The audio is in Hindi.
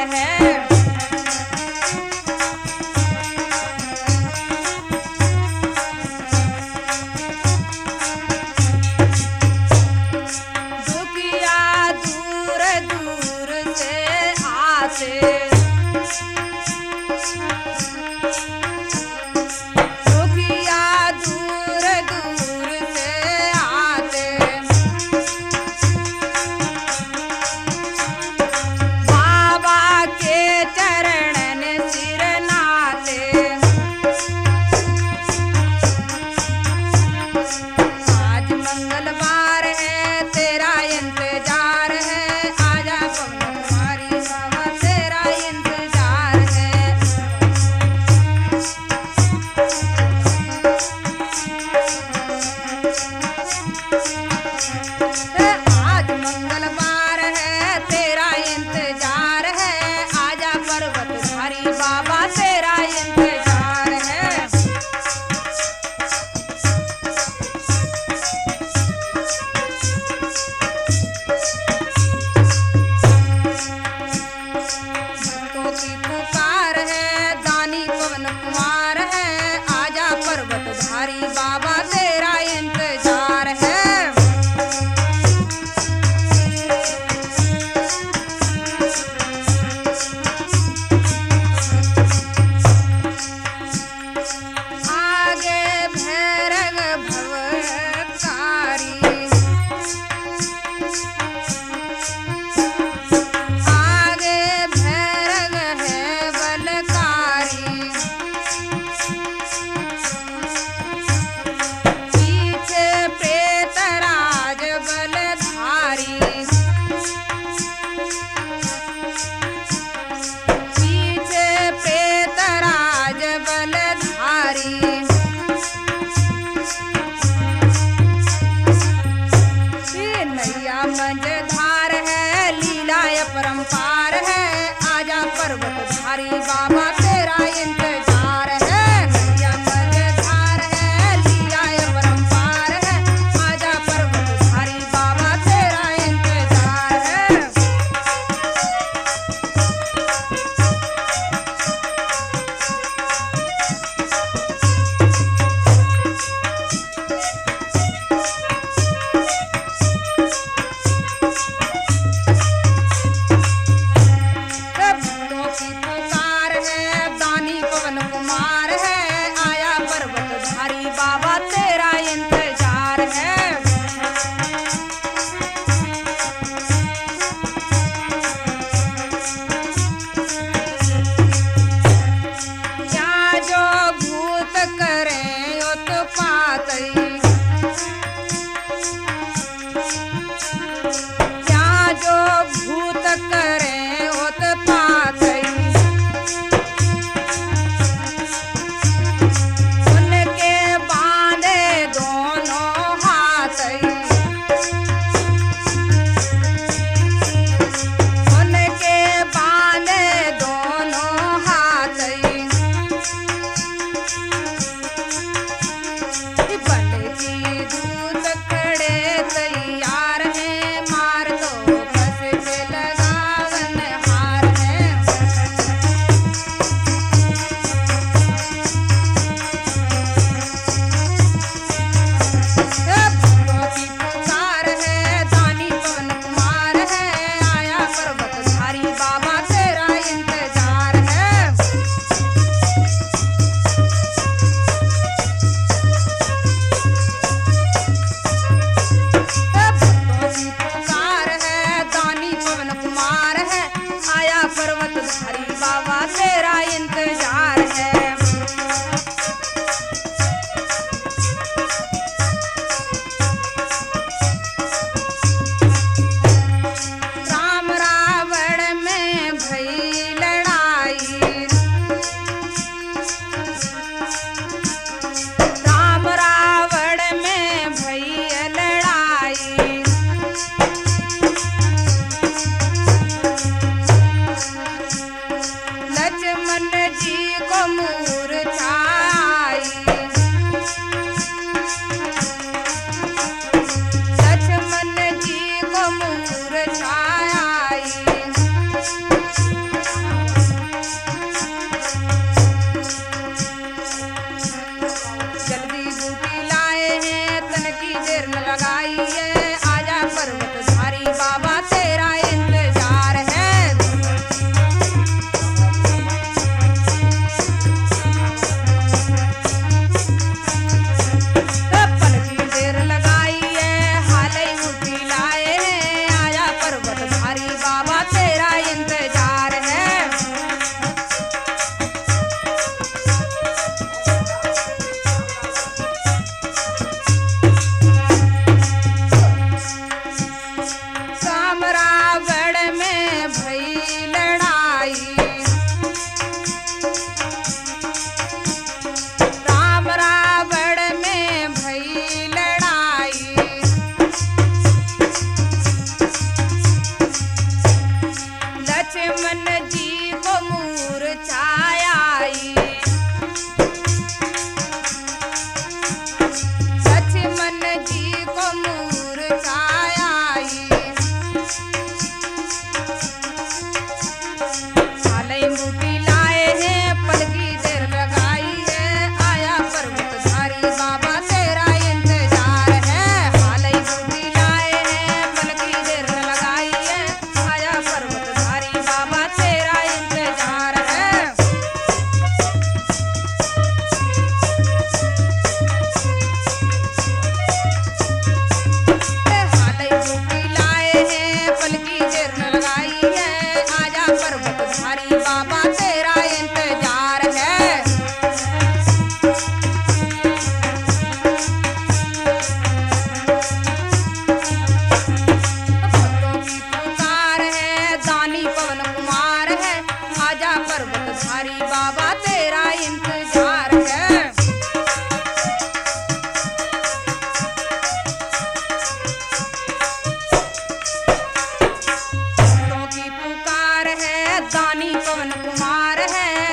है। दुखिया दूर दूर से आते, दुखिया दूर दूर से आते, बाबा के चरणन सिर नाते। आज मंगलवार है तेरा इंतजार है, आजा पवन कुमारी बाबा तेरा इंतजार है। आज मंगलवार है तेरा इंतजार है, आजा पर्वतधारी बाबा तेरा इंतजार है। भक्तों की पुकार है, दानी पवन कुमार है, आजा पर्वतधारी बाबा तेरा इंतजार है। आगे भैरव भवकारी, आगे भैरव है बलकारी, पीछे प्रेतराज बलधारी, पीछे प्रेतराज बलधारी। ये नैया मंझधार है, लीला अपरंपार है, आजा पर्वतधारी बाबा तेरा इंतजार है। नैया मंझधार है, लीला अपरंपार है, आजा पर्वतधारी बाबा तेरा इंतजार है। भक्तों की पुकार है, दानी पवन कुमार है, आया पर्वतधारी बाबा तेरा इंतजार है। क्या जो भूत करें उत्पात, क्या जो भूत करें उत्पात, उनके बांधे दोनों हाथ, उनके बांधे दोनों हाथ। बल की दूत खड़े तैयार हैं, मार दो बस के लगावन हार है। भक्तों की पुकार है, दानी पवन कुमार है, आया पर्वतधारी बाबा तेरा इंतजार है। भक्तों की पुकार है, दानी पवन कुमार है, आया पर्वतधारी बाबा तेरा इंतजार है। राम रावण में भई लड़ाई, राम रावण में भई लड़ाई, लक्ष्मण जी को मूर्छा आई, लक्ष्मण जी को मूर्छा आई। जी को मूर्छाया आई। लक्ष्मण जी को मूर्छाया आई। हालै बूटी लाए हैं पलकी देर लगाई है, आया पर्वतधारी बाबा तेरा इंतजार है। हालै बूटी लाए हैं पलकी देर न लगाई है, आया पर्वतधारी बाबा तेरा इंतजार है। हालै बूटी लाए हैं पलकी देर न लगाई है, आजा पर्वतधारी बाबा तेरा इंतजार है। भक्तों की पुकार है, दानी पवन कुमार है, आजा पर्वतधारी बाबा तेरा इंतजार है। भक्तों की पुकार है, दानी पवन कुमार है,